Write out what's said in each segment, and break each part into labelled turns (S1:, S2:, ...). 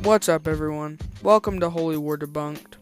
S1: What's up, everyone? Welcome to Holy War Debunked.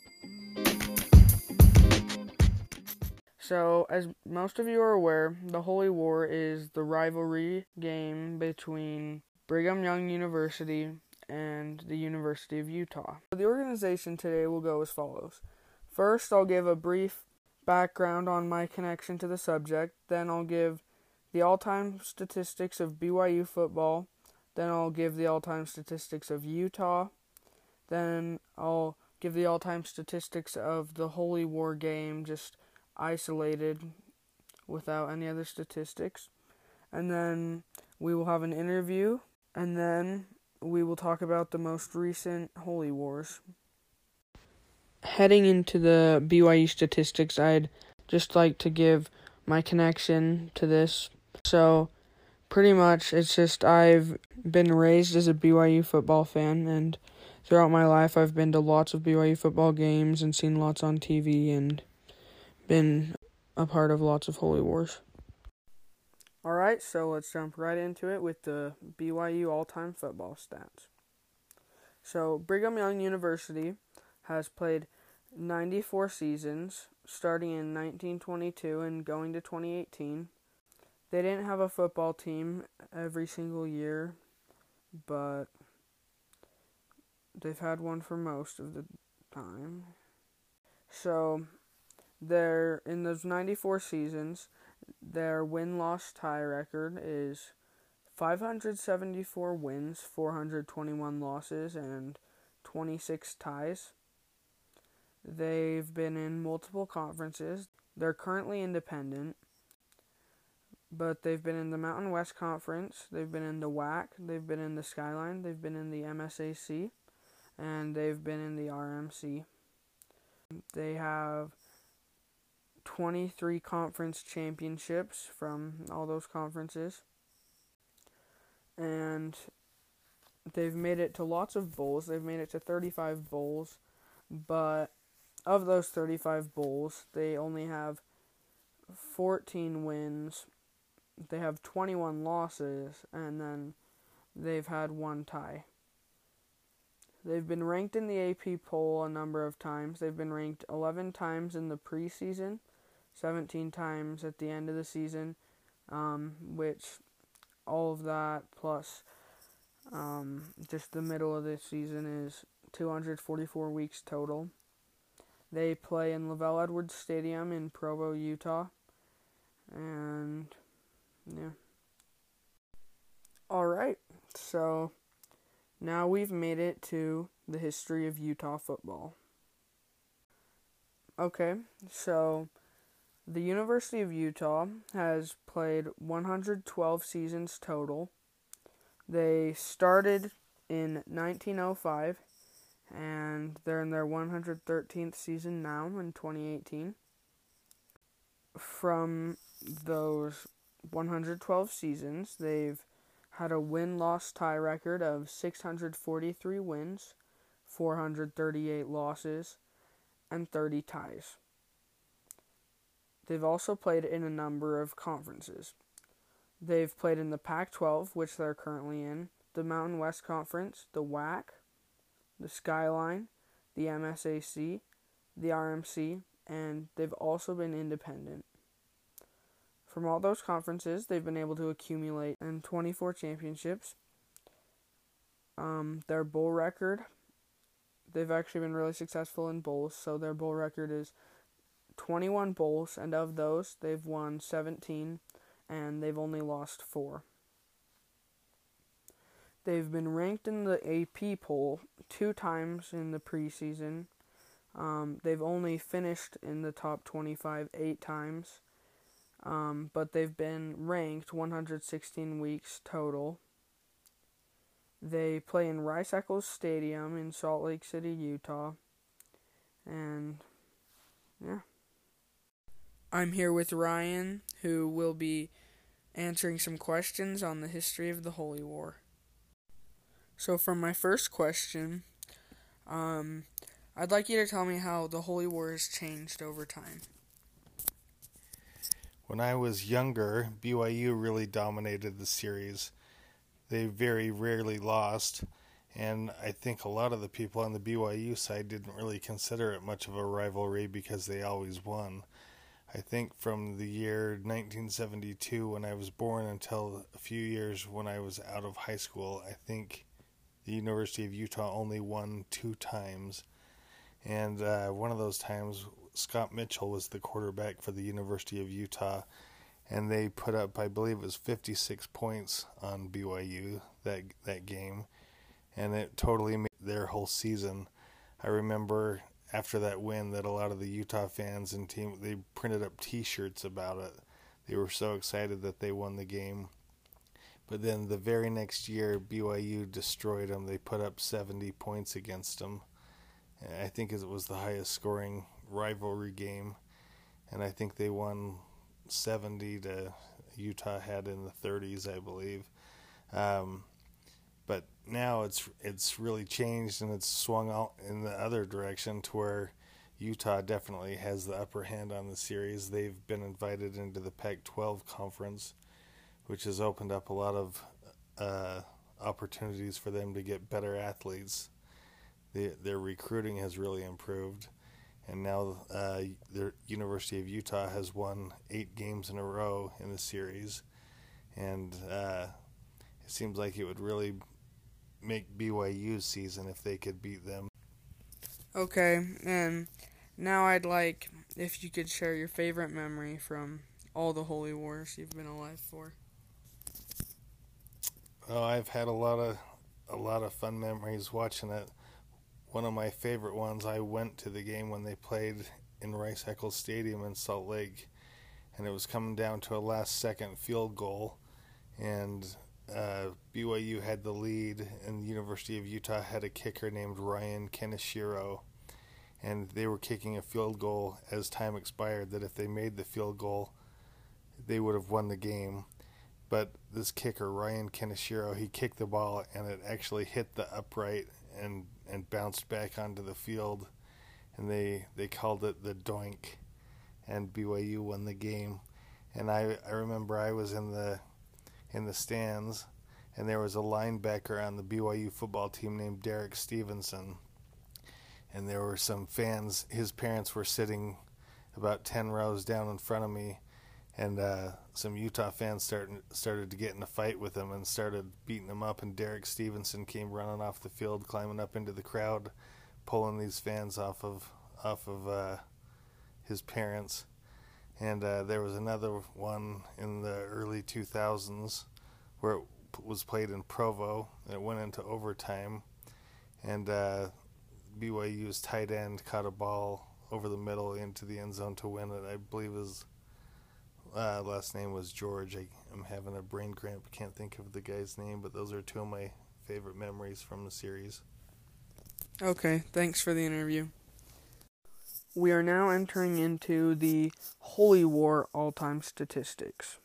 S1: So, as most of you are aware, the Holy War is the rivalry game between Brigham Young University and the University of Utah. The organization today will go as follows. First, I'll give a brief background on my connection to the subject. Then I'll give the all-time statistics of BYU football. Then I'll give the all-time statistics of Utah. Then I'll give the all-time statistics of the Holy War game, just isolated without any other statistics. And then we will have an interview. And then we will talk about the most recent Holy Wars. Heading into the BYU statistics, I'd just like to give my connection to this. So, pretty much, it's just I've been raised as a BYU football fan, and throughout my life I've been to lots of BYU football games and seen lots on TV and been a part of lots of Holy Wars. Alright, so let's jump right into it with the BYU all-time football stats. So, Brigham Young University has played 94 seasons, starting in 1922 and going to 2018. They didn't have a football team every single year, but they've had one for most of the time. So, in those 94 seasons, their win-loss tie record is 574 wins, 421 losses, and 26 ties. They've been in multiple conferences. They're currently independent, but they've been in the Mountain West Conference, they've been in the WAC, they've been in the Skyline, they've been in the MSAC, and they've been in the RMC. They have 23 conference championships from all those conferences, and they've made it to lots of bowls. They've made it to 35 bowls, but of those 35 bowls, they only have 14 wins. They have 21 losses, and then they've had one tie. They've been ranked in the AP poll a number of times. They've been ranked 11 times in the preseason, 17 times at the end of the season, which all of that plus just the middle of the season is 244 weeks total. They play in Lavelle Edwards Stadium in Provo, Utah, and yeah. Alright, so now we've made it to the history of Utah football. Okay, so the University of Utah has played 112 seasons total. They started in 1905, and they're in their 113th season now in 2018. From those 112 seasons, they've had a win-loss tie record of 643 wins, 438 losses, and 30 ties. They've also played in a number of conferences. They've played in the Pac-12, which they're currently in, the Mountain West Conference, the WAC, the Skyline, the MSAC, the RMC, and they've also been independent. From all those conferences, they've been able to accumulate 24 championships. Their bowl record, they've actually been really successful in bowls, so their bowl record is 21 bowls, and of those, they've won 17, and they've only lost 4. They've been ranked in the AP poll 2 times in the preseason. They've only finished in the top 25 8 times. But they've been ranked 116 weeks total. They play in Rice-Eccles Stadium in Salt Lake City, Utah. And, yeah. I'm here with Ryan, who will be answering some questions on the history of the Holy War. So for my first question, I'd like you to tell me how the Holy War has changed over time.
S2: When I was younger, BYU really dominated the series. They very rarely lost, And I think a lot of the people on the BYU side didn't really consider it much of a rivalry because they always won. I think from the year 1972 when I was born until a few years when I was out of high school, I think the University of Utah only won 2 times. And one of those times, Scott Mitchell was the quarterback for the University of Utah, and they put up, I believe it was 56 points on BYU that game, and it totally made their whole season. I remember after that win that a lot of the Utah fans and team, they printed up T-shirts about it. They were so excited that they won the game. But then the very next year, BYU destroyed them. They put up 70 points against them. I think it was the highest scoring rivalry game, and I think they won 70 to Utah had in the 30s, I believe. But now it's really changed, and it's swung out in the other direction to where Utah definitely has the upper hand on the series. They've been invited into the Pac-12 conference, which has opened up a lot of opportunities for them to get better athletes. Their recruiting has really improved, and now the University of Utah has won 8 games in a row in the series, and it seems like it would really make BYU's season if they could beat them.
S1: Okay, and now I'd like if you could share your favorite memory from all the Holy Wars you've been alive for.
S2: Oh, I've had a lot of fun memories watching it. One of my favorite ones, I went to the game when they played in Rice-Eccles Stadium in Salt Lake, and it was coming down to a last-second field goal, and BYU had the lead, and the University of Utah had a kicker named Ryan Kenishiro, and they were kicking a field goal as time expired, that if they made the field goal, they would have won the game. But this kicker, Ryan Kenishiro, he kicked the ball, and it actually hit the upright and bounced back onto the field, and they called it the doink, and BYU won the game. And I remember I was in the stands, and there was a linebacker on the BYU football team named Derek Stevenson, and there were some fans. His parents were sitting about 10 rows down in front of me, and some Utah fans started to get in a fight with him and started beating him up, and Derek Stevenson came running off the field, climbing up into the crowd, pulling these fans off of his parents. And there was another one in the early 2000s where it was played in Provo, and it went into overtime, and BYU's tight end caught a ball over the middle into the end zone to win it. I believe his last name was George. I'm having a brain cramp. Can't think of the guy's name, but those are 2 of my favorite memories from the series.
S1: Okay, thanks for the interview. We are now entering into the Holy War all-time statistics.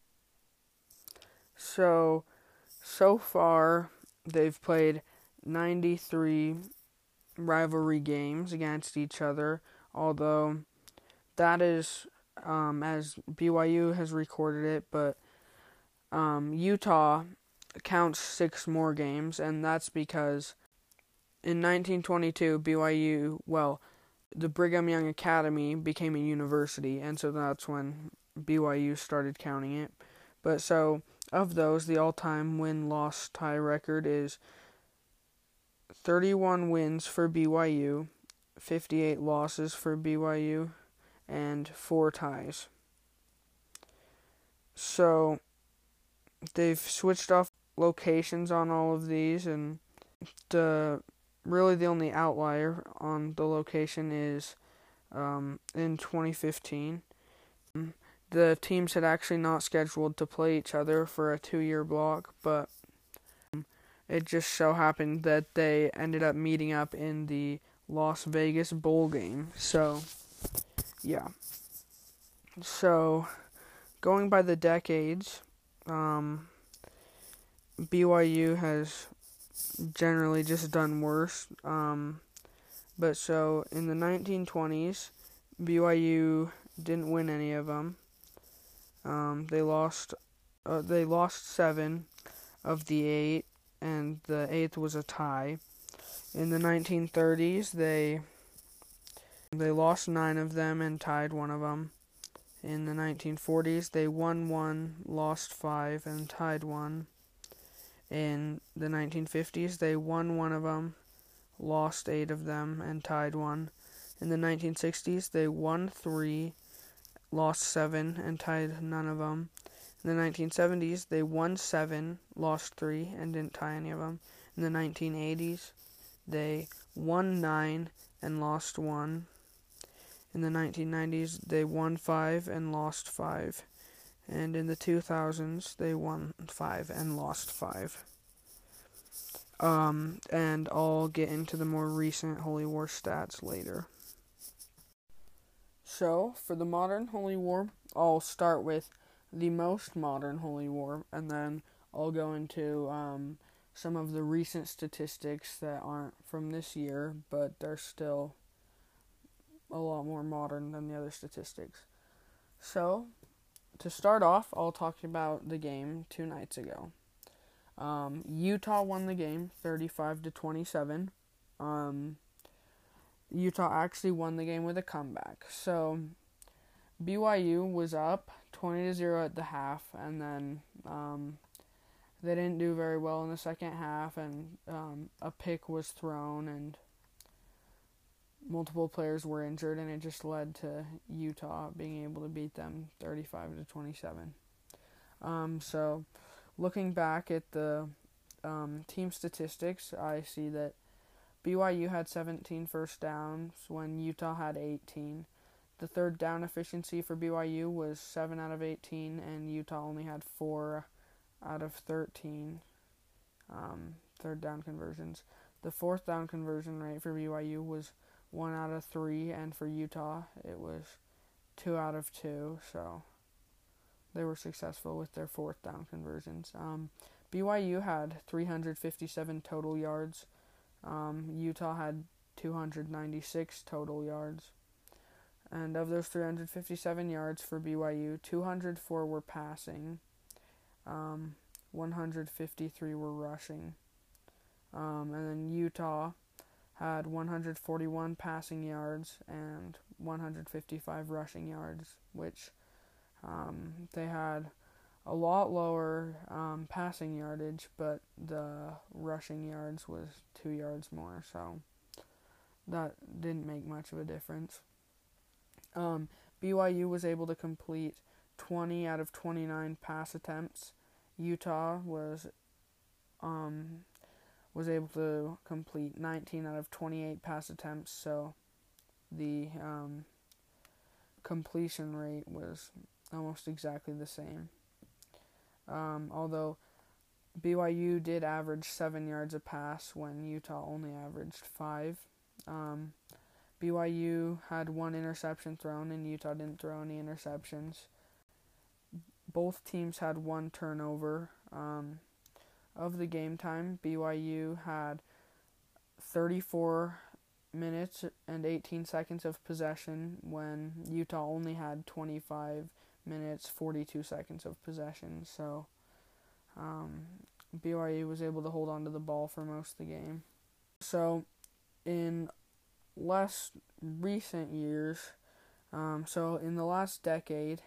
S1: So far, they've played 93 rivalry games against each other, although that is as BYU has recorded it, but Utah counts 6 more games, and that's because in 1922, the Brigham Young Academy became a university, and so that's when BYU started counting it. But so, of those, the all-time win-loss tie record is 31 wins for BYU, 58 losses for BYU, and 4 ties. So they've switched off locations on all of these, and the only outlier on the location is in 2015. The teams had actually not scheduled to play each other for a 2-year block, but it just so happened that they ended up meeting up in the Las Vegas Bowl game. So, yeah. So, going by the decades, BYU has generally just done worse. But so, in the 1920s, BYU didn't win any of them. They lost 7 of the 8. and the 8th was a tie. In the 1930s, they lost 9 of them and tied 1 of them. In the 1940s, they won 1, lost 5, and tied 1. In the 1950s, they won 1 of them, lost 8 of them, and tied 1. In the 1960s, they won 3, lost 7, and tied none of them. In the 1970s, they won 7, lost 3, and didn't tie any of them. In the 1980s, they won 9 and lost 1. In the 1990s, they won 5 and lost 5. And in the 2000s, they won 5 and lost 5. And I'll get into the more recent Holy War stats later. So, for the modern Holy War, I'll start with the most modern Holy War, and then I'll go into some of the recent statistics that aren't from this year, but they're still a lot more modern than the other statistics. So, to start off, I'll talk about the game 2 nights ago. Utah won the game 35-27. Utah actually won the game with a comeback. So, BYU was up 20-0 at the half, and then they didn't do very well in the second half, and a pick was thrown, and multiple players were injured, and it just led to Utah being able to beat them 35-27. So, looking back at the team statistics, I see that BYU had 17 first downs when Utah had 18. The third down efficiency for BYU was 7 out of 18, and Utah only had 4 out of 13 third down conversions. The fourth down conversion rate for BYU was 1 out of 3, and for Utah it was 2 out of 2, so they were successful with their fourth down conversions. BYU had 357 total yards. Utah had 296 total yards. And of those 357 yards for BYU, 204 were passing, 153 were rushing. And then Utah had 141 passing yards and 155 rushing yards, which they had a lot lower passing yardage, but the rushing yards was 2 yards more, so that didn't make much of a difference. BYU was able to complete 20 out of 29 pass attempts. Utah was able to complete 19 out of 28 pass attempts, so the completion rate was almost exactly the same. Although BYU did average 7 yards a pass when Utah only averaged 5. BYU had 1 interception thrown, and Utah didn't throw any interceptions. Both teams had 1 turnover. Of the game time, BYU had 34 minutes and 18 seconds of possession when Utah only had 25 minutes, 42 seconds of possession. So BYU was able to hold on to the ball for most of the game. So in less recent years, so in the last decade,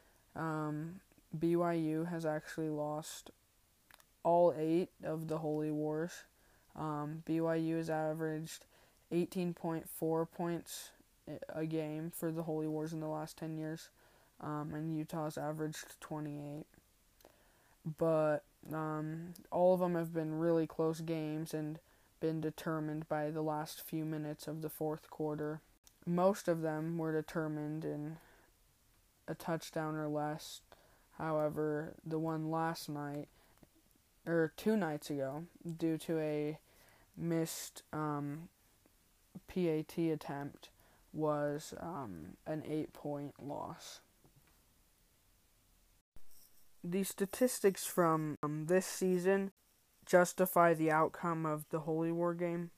S1: BYU has actually lost all 8 of the Holy Wars. BYU has averaged 18.4 points a game for the Holy Wars in the last 10 years, and Utah's averaged 28. But all of them have been really close games and been determined by the last few minutes of the fourth quarter. Most of them were determined in a touchdown or less. However, the one last night, or 2 nights ago, due to a missed PAT attempt, was an 8-point loss. The statistics from this season justify the outcome of the Holy War game.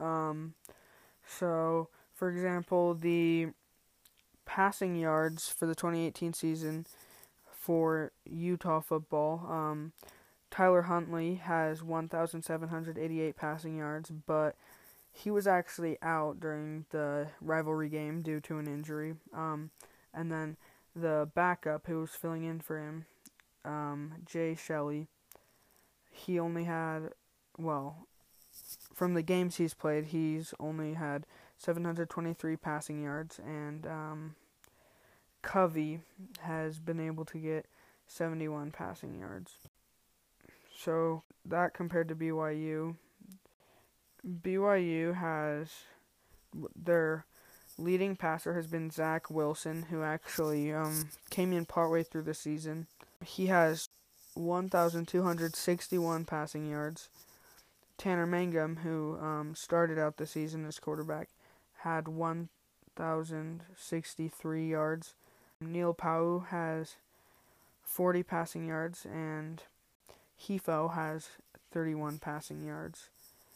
S1: So, for example, the passing yards for the 2018 season for Utah football, Tyler Huntley has 1,788 passing yards, but he was actually out during the rivalry game due to an injury. And then the backup who was filling in for him, Jay Shelley, he only had, well, from the games he's played, he's only had 723 passing yards, and Covey has been able to get 71 passing yards. So that compared to BYU, BYU has their leading passer has been Zach Wilson, who actually came in partway through the season. He has 1,261 passing yards. Tanner Mangum, who started out the season as quarterback, had 1,063 yards. Neil Pau has 40 passing yards, and Hefo has 31 passing yards.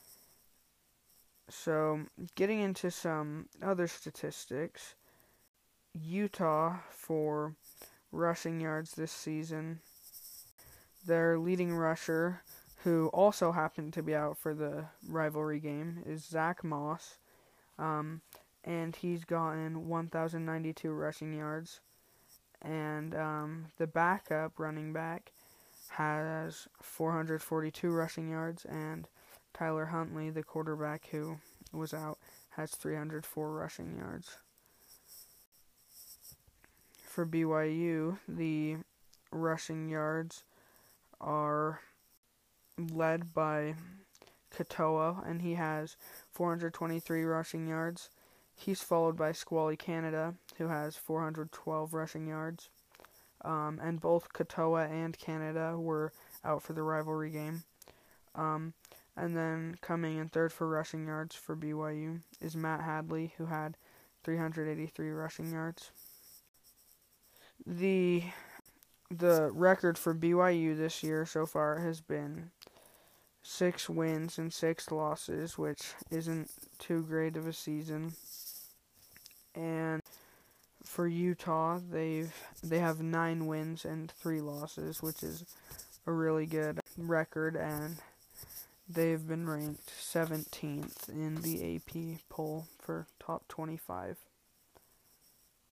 S1: So, getting into some other statistics, Utah for rushing yards this season, their leading rusher, who also happened to be out for the rivalry game, is Zach Moss, and he's gotten 1,092 rushing yards. And the backup running back has 442 rushing yards, and Tyler Huntley, the quarterback who was out, has 304 rushing yards. For BYU, the rushing yards are led by Katoa, and he has 423 rushing yards. He's followed by Squally Canada, who has 412 rushing yards. And both Katoa and Canada were out for the rivalry game. And then coming in third for rushing yards for BYU is Matt Hadley, who had 383 rushing yards. The record for BYU this year so far has been 6 wins and 6 losses, which isn't too great of a season. And for Utah, they have 9 wins and 3 losses, which is a really good record, and they've been ranked 17th in the AP poll for top 25.